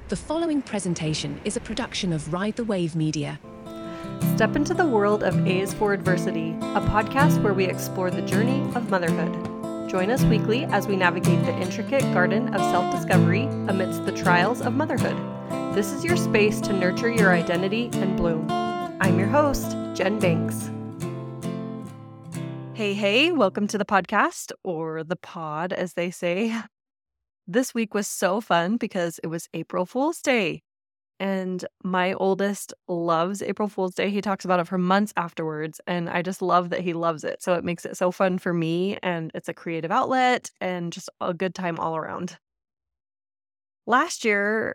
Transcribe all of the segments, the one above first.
The following presentation is a production of Ride the Wave Media. Step into the world of A's for Adversity, a podcast where we explore the journey of motherhood. Join us weekly as we navigate the intricate garden of self-discovery amidst the trials of motherhood. This is your space to nurture your identity and bloom. I'm your host, Jen Banks. Hey, welcome to the podcast, or the pod, as they say. This week was so fun because it was April Fool's Day. And my oldest loves April Fool's Day. He talks about it for months afterwards, and I just love that he loves it. So it makes it so fun for me, and it's a creative outlet and just a good time all around. Last year,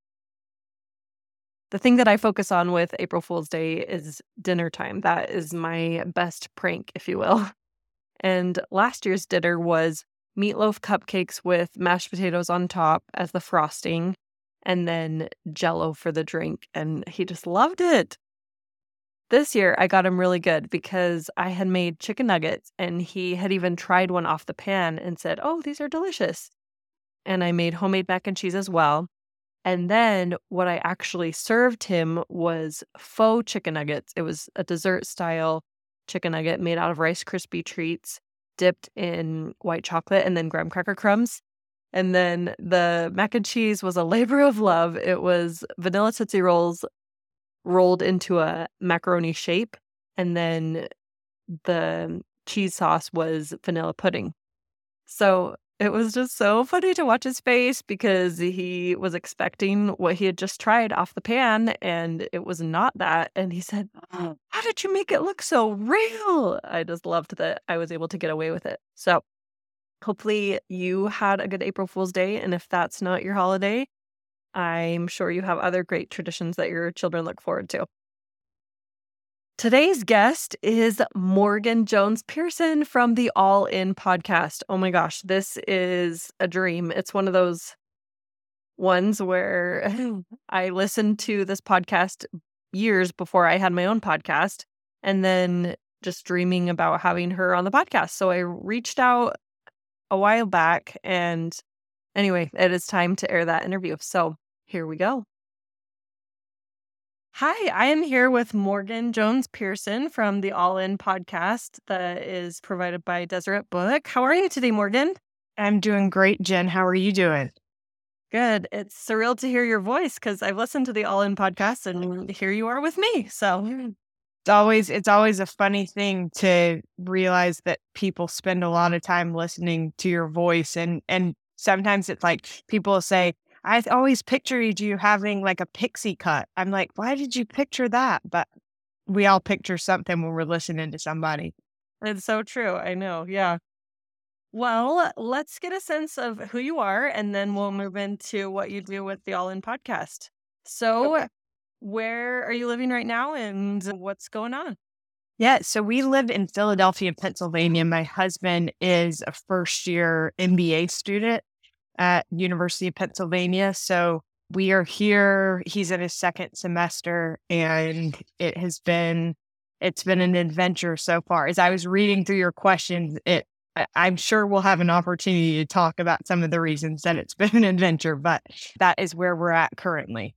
the thing that I focus on with April Fool's Day is dinner time. That is my best prank, if you will. And last year's dinner was meatloaf cupcakes with mashed potatoes on top as the frosting, and then Jell-O for the drink, and he just loved it. This year, I got him really good because I had made chicken nuggets, and he had even tried one off the pan and said, "Oh, these are delicious." And I made homemade mac and cheese as well. And then what I actually served him was faux chicken nuggets. It was a dessert-style chicken nugget made out of Rice Krispie treats, dipped in white chocolate and then graham cracker crumbs. And then the mac and cheese was a labor of love. It was vanilla Tootsie Rolls rolled into a macaroni shape, and then the cheese sauce was vanilla pudding. So it was just so funny to watch his face because he was expecting what he had just tried off the pan, and it was not that. And he said, "Oh, how did you make it look so real?" I just loved that I was able to get away with it. So hopefully you had a good April Fool's Day, and if that's not your holiday, I'm sure you have other great traditions that your children look forward to. Today's guest is Morgan Jones Pearson from the All In podcast. Oh my gosh, this is a dream. It's one of those ones where I listened to this podcast years before I had my own podcast, and then just dreaming about having her on the podcast. So I reached out a while back, and anyway, it is time to air that interview. So here we go. Hi, I am here with Morgan Jones Pearson from the All In podcast that is provided by Deseret Book. How are you today, Morgan? I'm doing great, Jen. How are you doing? Good. It's surreal to hear your voice because I've listened to the All In podcast, and here you are with me. So It's always a funny thing to realize that people spend a lot of time listening to your voice, and sometimes it's like people say, "I always pictured you having like a pixie cut." I'm like, "Why did you picture that?" But we all picture something when we're listening to somebody. it's so true. I know. Yeah. Well, let's get a sense of who you are, and then we'll move into what you do with the All In podcast. So, Okay. where are you living right now, and what's going on? Yeah, so we live in Philadelphia, Pennsylvania. My husband is a first-year MBA student at University of Pennsylvania. So we are here. He's in his second semester, and it's been an adventure so far. As I was reading through your questions, I'm sure we'll have an opportunity to talk about some of the reasons that it's been an adventure, but that is where we're at currently.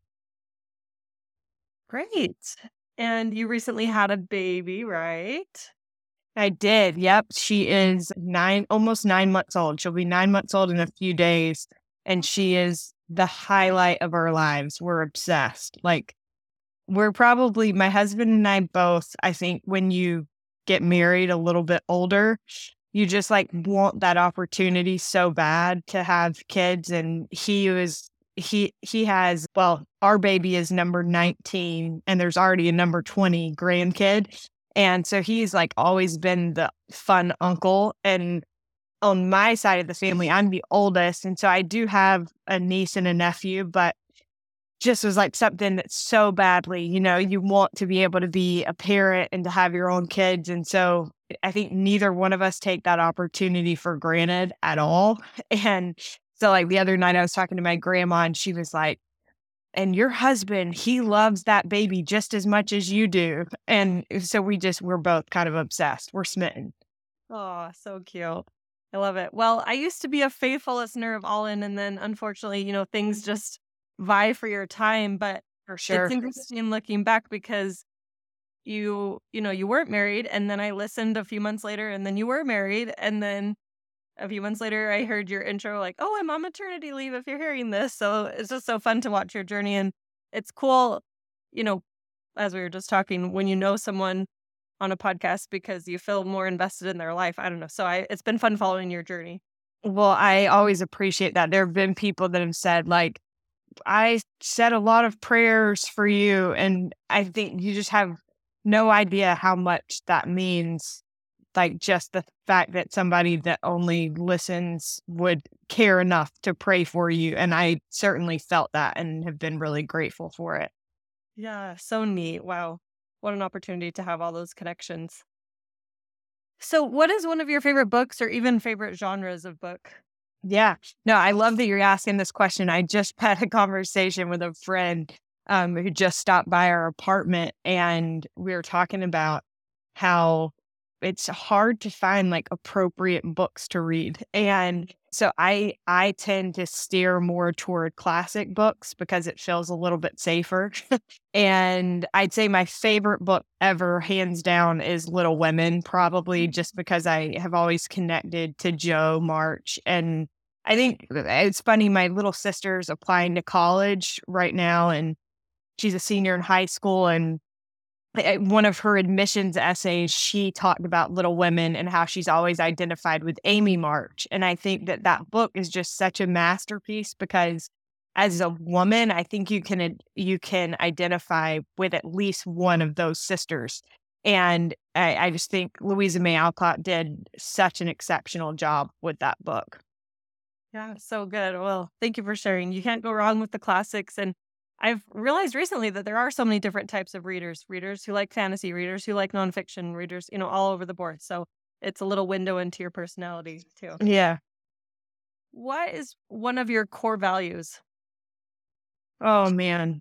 Great. And you recently had a baby, right? I did. Yep. She is almost 9 months old. She'll be 9 months old in a few days. And she is the highlight of our lives. We're obsessed. Like, my husband and I both, I think when you get married a little bit older, you just like want that opportunity so bad to have kids. And he has, well, our baby is number 19, and there's already a number 20 grandkid. And so he's like always been the fun uncle. And on my side of the family, I'm the oldest. And so I do have a niece and a nephew, but just was like something that so badly, you want to be able to be a parent and to have your own kids. And so I think neither one of us take that opportunity for granted at all. And so like the other night I was talking to my grandma, and she was like, "And your husband, he loves that baby just as much as you do." And so we're both kind of obsessed. We're smitten. Oh, so cute. I love it. Well, I used to be a faithful listener of All In, and then unfortunately, things just vie for your time, but For sure. it's interesting looking back because you weren't married, and then I listened a few months later, and then you were married, and then a few months later I heard your intro like, "Oh, I'm on maternity leave if you're hearing this." So it's just so fun to watch your journey, and it's cool, you know, as we were just talking, when you know someone on a podcast because you feel more invested in their life. I don't know. So it's been fun following your journey. Well, I always appreciate that. There have been people that have said, like, I said a lot of prayers for you. And I think you just have no idea how much that means. Like, just the fact that somebody that only listens would care enough to pray for you. And I certainly felt that and have been really grateful for it. Yeah, so neat. Wow. What an opportunity to have all those connections. So, what is one of your favorite books or even favorite genres of book? Yeah. No, I love that you're asking this question. I just had a conversation with a friend who just stopped by our apartment, and we were talking about how it's hard to find like appropriate books to read. And so I tend to steer more toward classic books because it feels a little bit safer. And I'd say my favorite book ever, hands down, is Little Women, probably just because I have always connected to Jo March. And I think it's funny, my little sister's applying to college right now, and she's a senior in high school. And one of her admissions essays, she talked about Little Women and how she's always identified with Amy March. And I think that that book is just such a masterpiece because as a woman, I think you can identify with at least one of those sisters. And I just think Louisa May Alcott did such an exceptional job with that book. Yeah, so good. Well, thank you for sharing. You can't go wrong with the classics. And I've realized recently that there are so many different types of readers who like fantasy, readers who like nonfiction, readers, all over the board. So it's a little window into your personality too. Yeah. What is one of your core values? Oh man.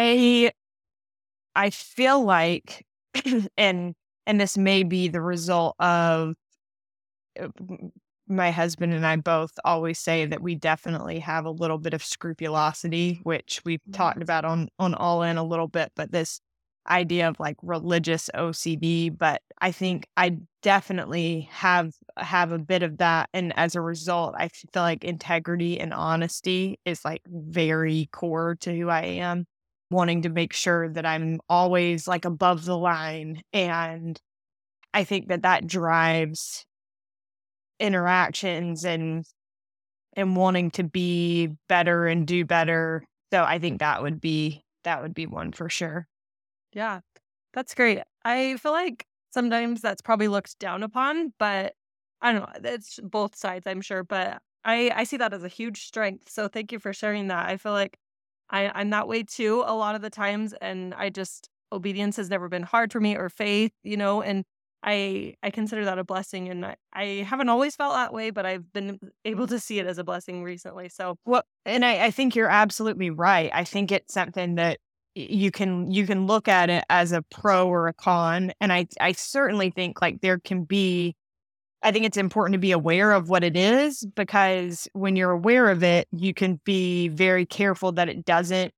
I feel like and this may be the result of uh, my husband and I both always say that we definitely have a little bit of scrupulosity, which we've talked about on All In a little bit, but this idea of like religious OCD. But I think I definitely have a bit of that. And as a result, I feel like integrity and honesty is like very core to who I am, wanting to make sure that I'm always like above the line. And I think that that drives interactions and wanting to be better and do better. So I think that would be one for sure. Yeah, that's great. I feel like sometimes that's probably looked down upon, but I don't know. It's both sides, I'm sure. But I see that as a huge strength. So thank you for sharing that. I feel like I'm that way too a lot of the times. And obedience has never been hard for me or faith, and I consider that a blessing. And I haven't always felt that way, but I've been able to see it as a blessing recently. So Well, and I think you're absolutely right. I think it's something that you can look at it as a pro or a con. And I certainly think like there can be I think it's important to be aware of what it is because when you're aware of it, you can be very careful that it doesn't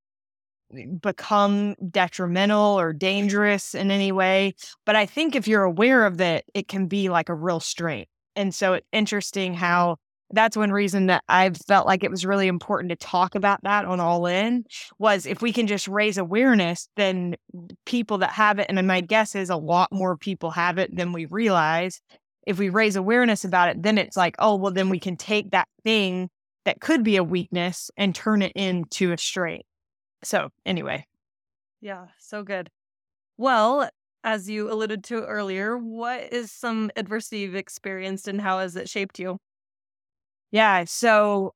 become detrimental or dangerous in any way. But I think if you're aware of it, it can be like a real strength. And so it's interesting how that's one reason that I've felt like it was really important to talk about that on All In was if we can just raise awareness, then people that have it, and my guess is a lot more people have it than we realize. If we raise awareness about it, then it's like, oh, well, then we can take that thing that could be a weakness and turn it into a strength. So anyway, yeah, so good. Well, as you alluded to earlier, what is some adversity you've experienced and how has it shaped you? yeah. So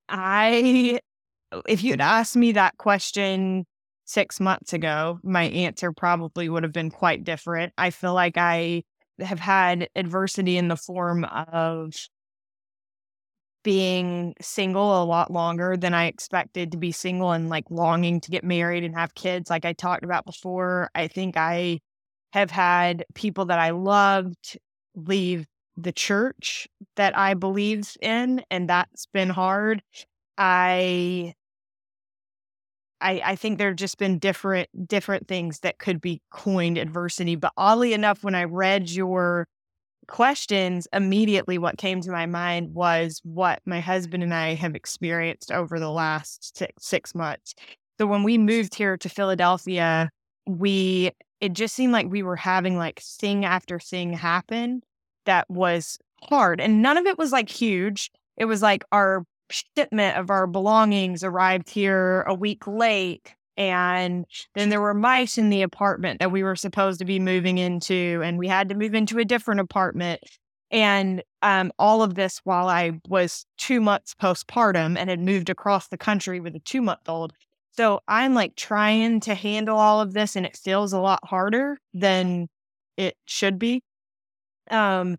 if you'd asked me that question 6 months ago, my answer probably would have been quite different. I feel like I have had adversity in the form of being single a lot longer than I expected to be single and like longing to get married and have kids, like I talked about before. I think I have had people that I loved leave the church that I believe in, and that's been hard. I I think there have just been different things that could be coined adversity. But oddly enough, when I read your questions, immediately what came to my mind was what my husband and I have experienced over the last 6 months. So when we moved here to Philadelphia, it just seemed like we were having like thing after thing happen that was hard. And none of it was like huge. It was like our shipment of our belongings arrived here a week late. And then there were mice in the apartment that we were supposed to be moving into, and we had to move into a different apartment. And all of this while I was 2 months postpartum and had moved across the country with a 2-month-old. So I'm like trying to handle all of this, and it feels a lot harder than it should be. And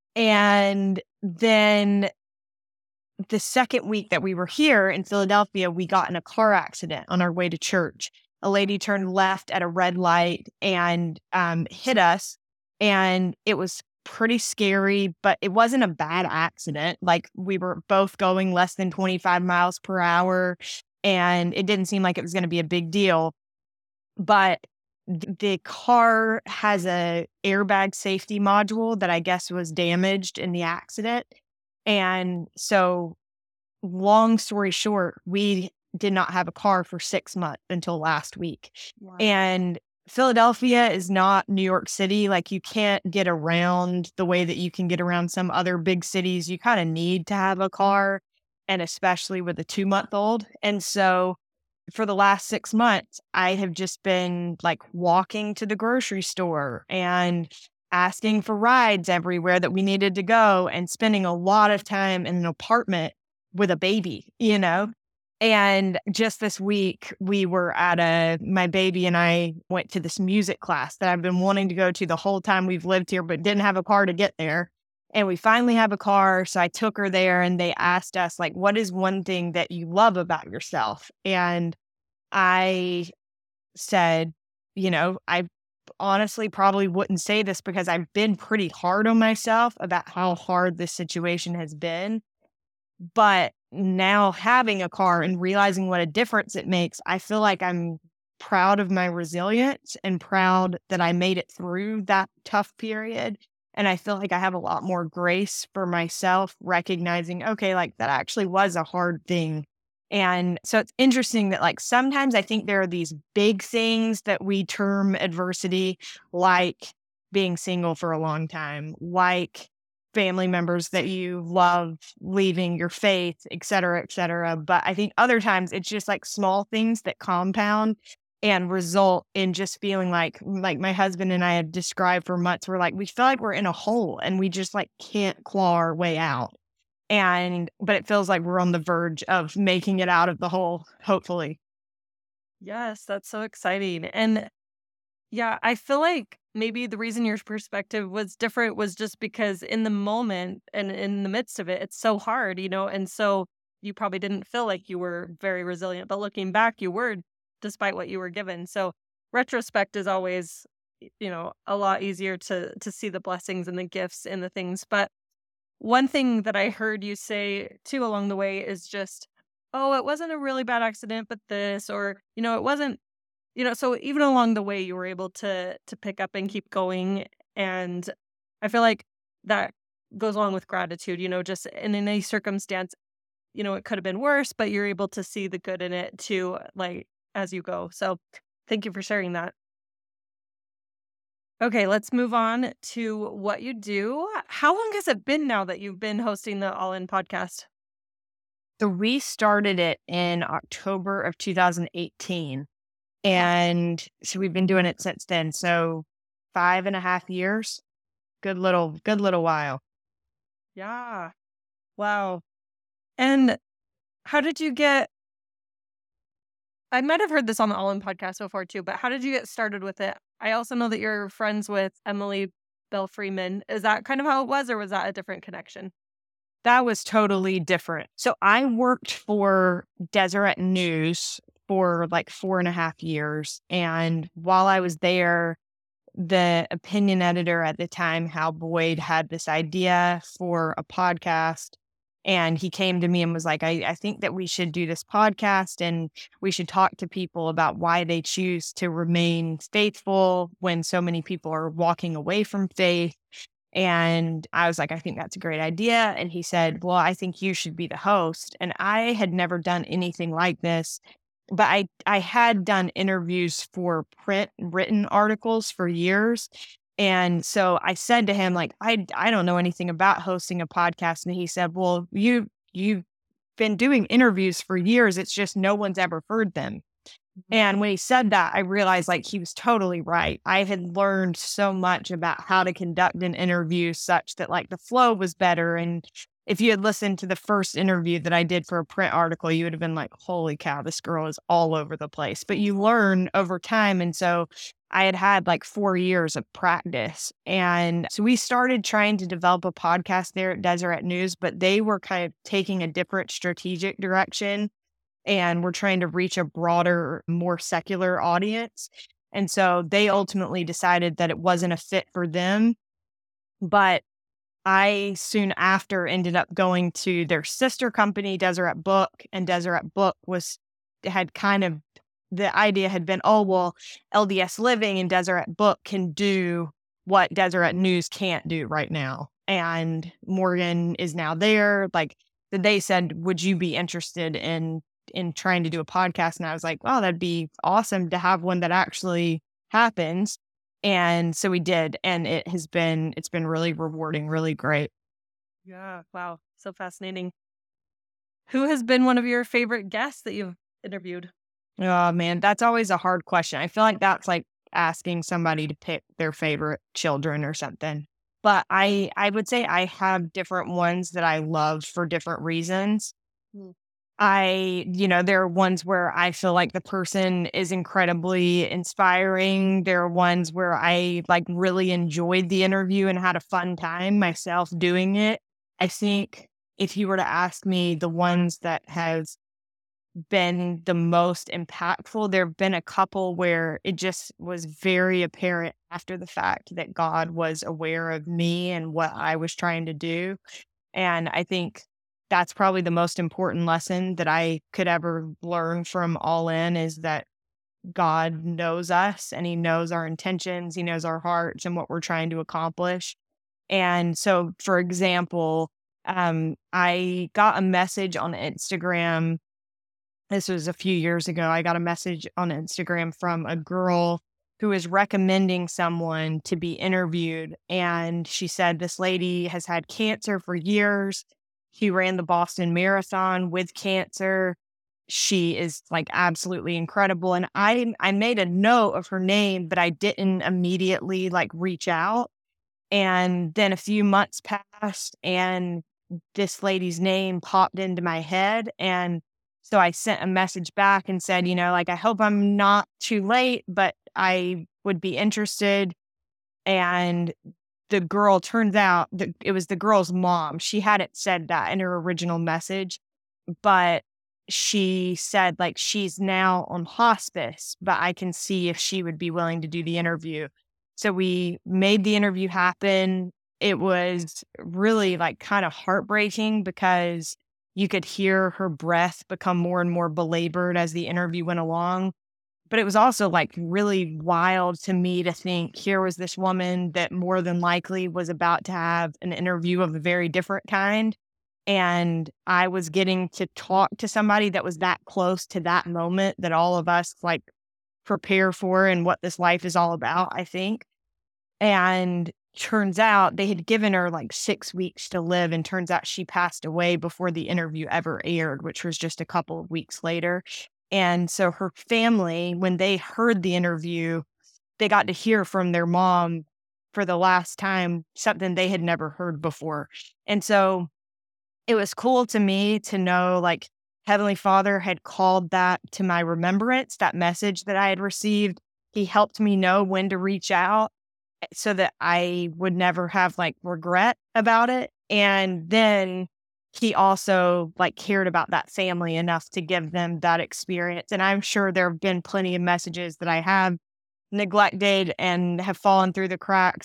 then the second week that we were here in Philadelphia, we got in a car accident on our way to church. A lady turned left at a red light and hit us. And it was pretty scary, but it wasn't a bad accident. Like, we were both going less than 25 miles per hour, and it didn't seem like it was going to be a big deal. But the car has a airbag safety module that I guess was damaged in the accident. And so, long story short, we did not have a car for 6 months until last week. Wow. And Philadelphia is not New York City. Like, you can't get around the way that you can get around some other big cities. You kind of need to have a car, and especially with a 2-month-old. And so for the last 6 months, I have just been like walking to the grocery store and asking for rides everywhere that we needed to go, and spending a lot of time in an apartment with a baby, you know? And just this week, my baby and I went to this music class that I've been wanting to go to the whole time we've lived here, but didn't have a car to get there. And we finally have a car. So I took her there, and they asked us, like, what is one thing that you love about yourself? And I said, I honestly probably wouldn't say this because I've been pretty hard on myself about how hard this situation has been. But now having a car and realizing what a difference it makes, I feel like I'm proud of my resilience and proud that I made it through that tough period. And I feel like I have a lot more grace for myself, recognizing, okay, like, that actually was a hard thing. And so it's interesting that, like, sometimes I think there are these big things that we term adversity, like being single for a long time, like family members that you love leaving your faith, et cetera, et cetera. But I think other times it's just like small things that compound and result in just feeling like my husband and I had described for months, we're like, we feel like we're in a hole and we just like can't claw our way out. But it feels like we're on the verge of making it out of the hole, hopefully. Yes, that's so exciting. And yeah, I feel like maybe the reason your perspective was different was just because in the moment and in the midst of it, it's so hard, and so you probably didn't feel like you were very resilient, but looking back, you were, despite what you were given. So retrospect is always, a lot easier to see the blessings and the gifts and the things. But one thing that I heard you say too along the way is just, oh, it wasn't a really bad accident, but this, or, it wasn't, so even along the way, you were able to pick up and keep going. And I feel like that goes along with gratitude, just in any circumstance, it could have been worse, but you're able to see the good in it too, like, as you go. So thank you for sharing that. Okay, let's move on to what you do. How long has it been now that you've been hosting the All In podcast? So we started it in October of 2018. And so we've been doing it since then. So 5.5 years. Good little while. Yeah. Wow. And how did you get, I might have heard this on the All In podcast before too, but how did you get started with it? I also know that you're friends with Emily Bell Freeman. Is that kind of how it was, or was that a different connection? That was totally different. So I worked for Deseret News for like 4.5 years. And while I was there, the opinion editor at the time, Hal Boyd, had this idea for a podcast. And he came to me and was like, I think that we should do this podcast and we should talk to people about why they choose to remain faithful when so many people are walking away from faith. And I was like, I think that's a great idea. And he said, well, I think you should be the host. And I had never done anything like this, but I had done interviews for print written articles for years. And so I said to him, like, I don't know anything about hosting a podcast. And he said, well, you've been doing interviews for years. It's just no one's ever heard them. And when he said that, I realized like he was totally right. I had learned so much about how to conduct an interview such that like the flow was better. And if you had listened to the first interview that I did for a print article, you would have been like, holy cow, this girl is all over the place. But you learn over time. And so I had like 4 years of practice. And so we started trying to develop a podcast there at Deseret News, but they were kind of taking a different strategic direction. And we're trying to reach a broader, more secular audience. And so they ultimately decided that it wasn't a fit for them. But I soon after ended up going to their sister company, Deseret Book, and Deseret Book had kind of, the idea had been, oh, well, LDS Living and Deseret Book can do what Deseret News can't do right now. And Morgan is now there. Like they said, would you be interested in trying to do a podcast? And I was like, wow, that'd be awesome to have one that actually happens. And so we did. And it's been really rewarding, really great. Yeah. Wow. So fascinating. Who has been one of your favorite guests that you've interviewed? Oh man, that's always a hard question. I feel like that's like asking somebody to pick their favorite children or something. But I would say I have different ones that I love for different reasons. There are ones where I feel like the person is incredibly inspiring. There are ones where I like really enjoyed the interview and had a fun time myself doing it. I think if you were to ask me the ones that have been the most impactful, there have been a couple where it just was very apparent after the fact that God was aware of me and what I was trying to do. And I think that's probably the most important lesson that I could ever learn from All In, is that God knows us and he knows our intentions. He knows our hearts and what we're trying to accomplish. And so, for example, I got a message on Instagram. This was a few years ago. I got a message on Instagram from a girl who is recommending someone to be interviewed. And she said, this lady has had cancer for years. She ran the Boston Marathon with cancer. She is like absolutely incredible. And I made a note of her name, but I didn't immediately like reach out. And then a few months passed and this lady's name popped into my head. And so I sent a message back and said, like, I hope I'm not too late, but I would be interested. And the girl, turns out that it was the girl's mom. She hadn't said that in her original message, but she said like she's now on hospice, but I can see if she would be willing to do the interview. So we made the interview happen. It was really like kind of heartbreaking because you could hear her breath become more and more belabored as the interview went along. But it was also like really wild to me to think here was this woman that more than likely was about to have an interview of a very different kind. And I was getting to talk to somebody that was that close to that moment that all of us like prepare for and what this life is all about, I think. And turns out they had given her like 6 weeks to live. And turns out she passed away before the interview ever aired, which was just a couple of weeks later. And so her family, when they heard the interview, they got to hear from their mom for the last time, something they had never heard before. And so it was cool to me to know like Heavenly Father had called that to my remembrance, that message that I had received. He helped me know when to reach out so that I would never have like regret about it. And then he also like cared about that family enough to give them that experience. And I'm sure there have been plenty of messages that I have neglected and have fallen through the cracks, but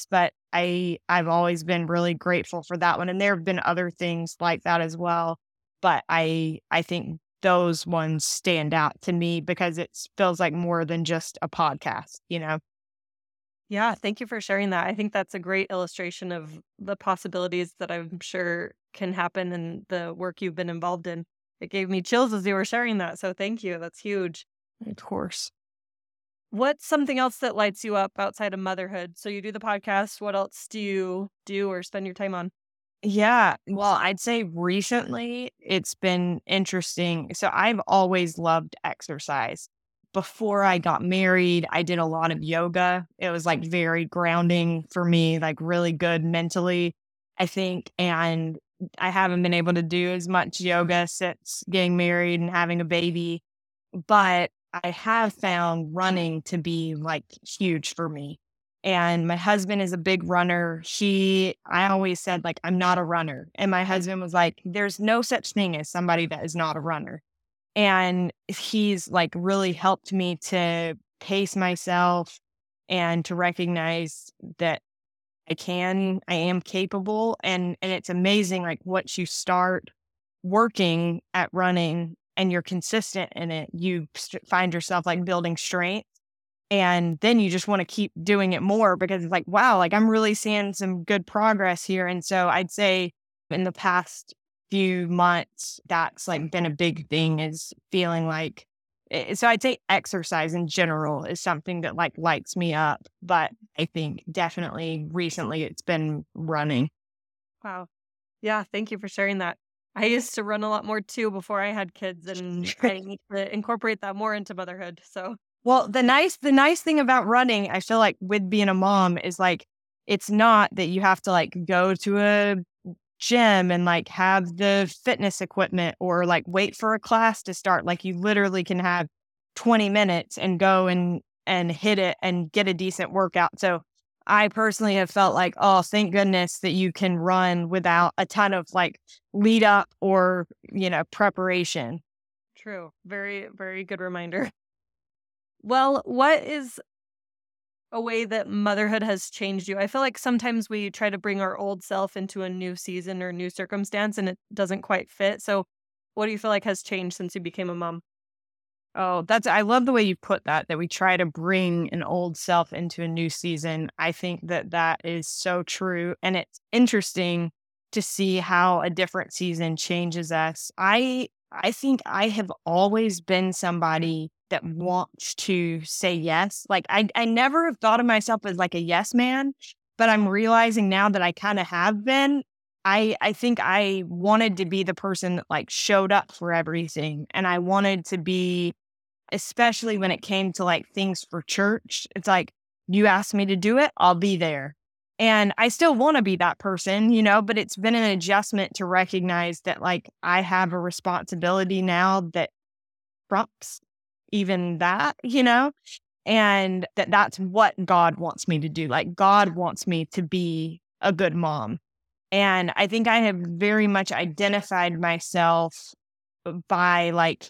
I've always been really grateful for that one. And there have been other things like that as well. But I think those ones stand out to me because it feels like more than just a podcast, you know? Yeah, thank you for sharing that. I think that's a great illustration of the possibilities that I'm sure can happen in the work you've been involved in. It gave me chills as you were sharing that. So thank you. That's huge. Of course. What's something else that lights you up outside of motherhood? So you do the podcast. What else do you do or spend your time on? Yeah. Well, I'd say recently it's been interesting. So I've always loved exercise. Before I got married, I did a lot of yoga. It was like very grounding for me, like really good mentally, I think. And I haven't been able to do as much yoga since getting married and having a baby. But I have found running to be like huge for me. And my husband is a big runner. I always said, like, I'm not a runner. And my husband was like, there's no such thing as somebody that is not a runner. And he's like really helped me to pace myself and to recognize that I am capable. And it's amazing, like, once you start working at running and you're consistent in it, you find yourself like building strength. And then you just want to keep doing it more because it's like, wow, like I'm really seeing some good progress here. And so I'd say in the past few months, that's like been a big thing is feeling like, so I'd say exercise in general is something that like lights me up. But I think definitely recently it's been running. Wow. Yeah, thank you for sharing that. I used to run a lot more too before I had kids, and I need to incorporate that more into motherhood. So, Well, the nice thing about running, I feel like with being a mom is like it's not that you have to like go to a gym and like have the fitness equipment or like wait for a class to start. Like you literally can have 20 minutes and go and hit it and get a decent workout. So I personally have felt like, oh, thank goodness that you can run without a ton of like lead up or, preparation. true. Very, very good reminder. Well, what is a way that motherhood has changed you? I feel like sometimes we try to bring our old self into a new season or new circumstance and it doesn't quite fit. So, what do you feel like has changed since you became a mom? Oh, I love the way you put that we try to bring an old self into a new season. I think that is so true. And it's interesting to see how a different season changes us. I think I have always been somebody that wants to say yes. Like I never have thought of myself as like a yes man, but I'm realizing now that I kind of have been. I think I wanted to be the person that like showed up for everything. And I wanted to be, especially when it came to like things for church. It's like, you asked me to do it, I'll be there. And I still want to be that person, but it's been an adjustment to recognize that like I have a responsibility now that trumps even that, and that's what God wants me to do. Like God wants me to be a good mom. And I think I have very much identified myself by like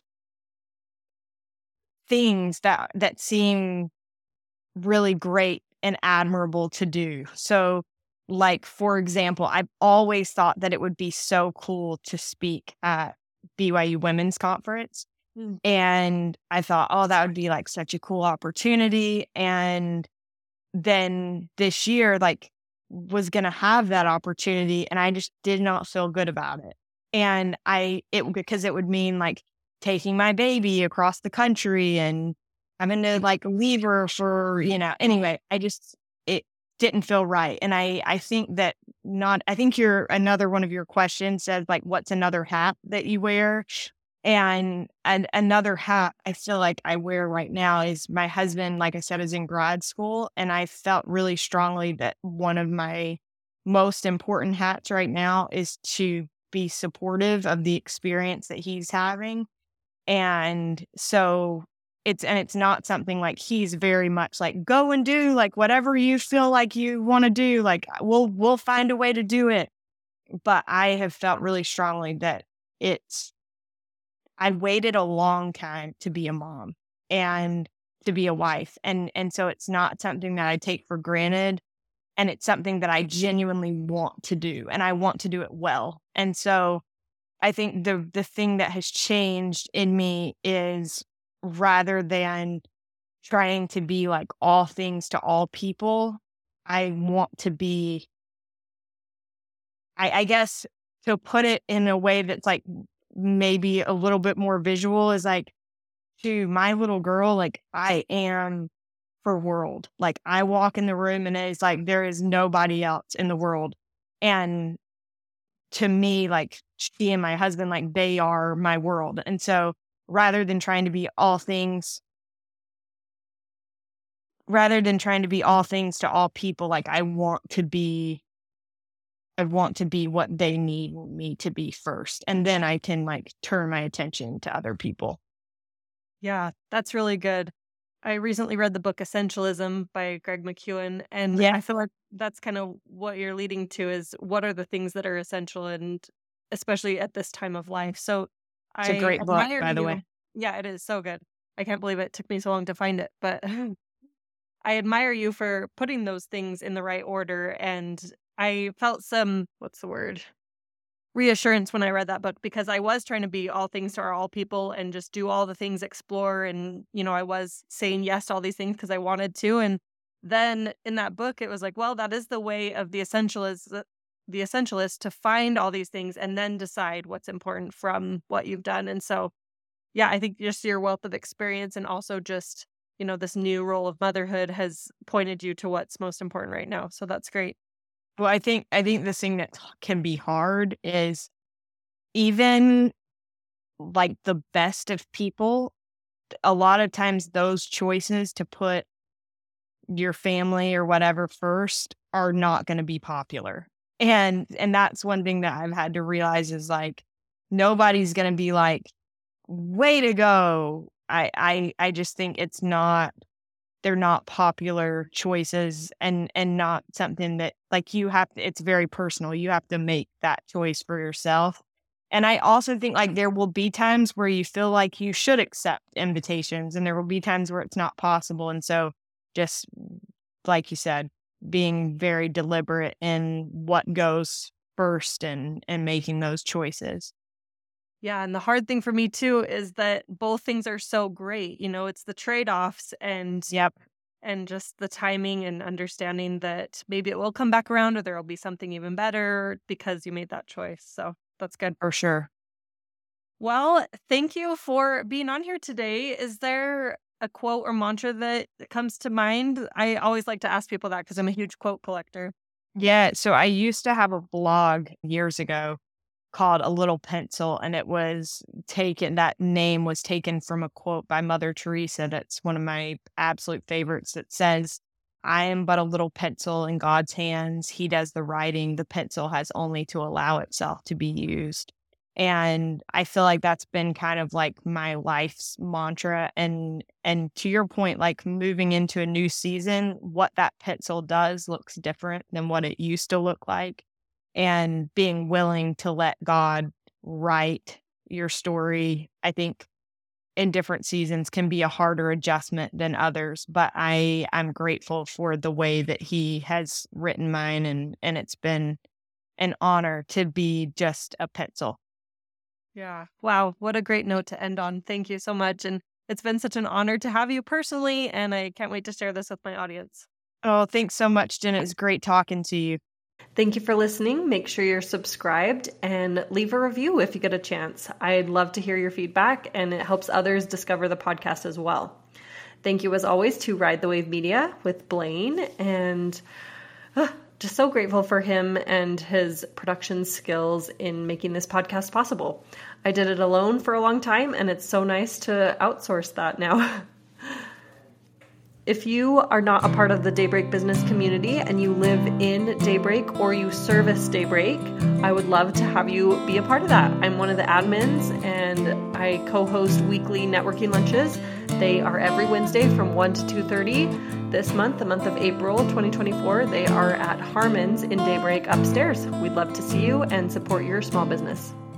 things that seem really great and admirable to do. So, like, for example, I've always thought that it would be so cool to speak at BYU Women's Conference. Mm. And I thought, oh, that would be like such a cool opportunity. And then this year, like, was going to have that opportunity. And I just did not feel good about it. And because it would mean like taking my baby across the country and having to like leave her for, anyway, it didn't feel right. And I think that I think another one of your questions says like, what's another hat that you wear? And another hat I feel like I wear right now is my husband, like I said, is in grad school. And I felt really strongly that one of my most important hats right now is to be supportive of the experience that he's having. And so it's not something like he's very much like, go and do like whatever you feel like you want to do. Like we'll find a way to do it. But I have felt really strongly that I've waited a long time to be a mom and to be a wife. And so it's not something that I take for granted. and it's something that I genuinely want to do, and I want to do it well. And so I think the thing that has changed in me is, rather than trying to be like all things to all people, I want to be, I guess, to put it in a way that's like maybe a little bit more visual, is like, to my little girl, like, I am her world. Like, I walk in the room and it's like there is nobody else in the world. And to me, like, she and my husband, like, they are my world. And so rather than trying to be all things to all people, like, I want to be what they need me to be first. And then I can like turn my attention to other people. Yeah, that's really good. I recently read the book Essentialism by Greg McKeown, and Yeah. I feel like that's kind of what you're leading to, is what are the things that are essential, and especially at this time of life. So It's a I great book, admire by the you. way. Yeah, it is so good. I can't believe it took me so long to find it, but I admire you for putting those things in the right order. And I felt some, what's the word? Reassurance when I read that book, because I was trying to be all things to all people and just do all the things, explore. And, I was saying yes to all these things because I wanted to. And then in that book, it was like, well, that is the way of the essentialist to find all these things and then decide what's important from what you've done. And so, yeah, I think just your wealth of experience and also just, this new role of motherhood has pointed you to what's most important right now. So that's great. Well, I think the thing that can be hard is, even like the best of people, a lot of times those choices to put your family or whatever first are not going to be popular. And that's one thing that I've had to realize, is like, nobody's going to be like, way to go. I just think they're not popular choices, and not something that, like, it's very personal. You have to make that choice for yourself. And I also think, like, there will be times where you feel like you should accept invitations, and there will be times where it's not possible. And so, just like you said, being very deliberate in what goes first, and making those choices. Yeah, and the hard thing for me too is that both things are so great. It's the trade-offs and Yep, just the timing and understanding that maybe it will come back around, or there will be something even better because you made that choice. So that's good. for sure. Well, thank you for being on here today. Is there a quote or mantra that comes to mind? I always like to ask people that because I'm a huge quote collector. Yeah, so I used to have a blog years ago called A Little Pencil, and that name was taken from a quote by Mother Teresa that's one of my absolute favorites, that says, "I am but a little pencil in God's hands. He does the writing. The pencil has only to allow itself to be used." And I feel like that's been kind of like my life's mantra. And to your point, like, moving into a new season, what that pencil does looks different than what it used to look like. And being willing to let God write your story, I think, in different seasons can be a harder adjustment than others. But I'm grateful for the way that He has written mine, and it's been an honor to be just a pencil. Yeah. Wow. What a great note to end on. Thank you so much. And it's been such an honor to have you personally. And I can't wait to share this with my audience. Oh, thanks so much, Jen. It was great talking to you. Thank you for listening. Make sure you're subscribed and leave a review if you get a chance. I'd love to hear your feedback, and it helps others discover the podcast as well. Thank you, as always, to Ride the Wave Media with Blaine, and just so grateful for him and his production skills in making this podcast possible. I did it alone for a long time, and it's so nice to outsource that now. If you are not a part of the Daybreak business community and you live in Daybreak or you service Daybreak, I would love to have you be a part of that. I'm one of the admins, and I co-host weekly networking lunches. They are every Wednesday from 1 to 2:30. This month, the month of April 2024, they are at Harmon's in Daybreak upstairs. We'd love to see you and support your small business.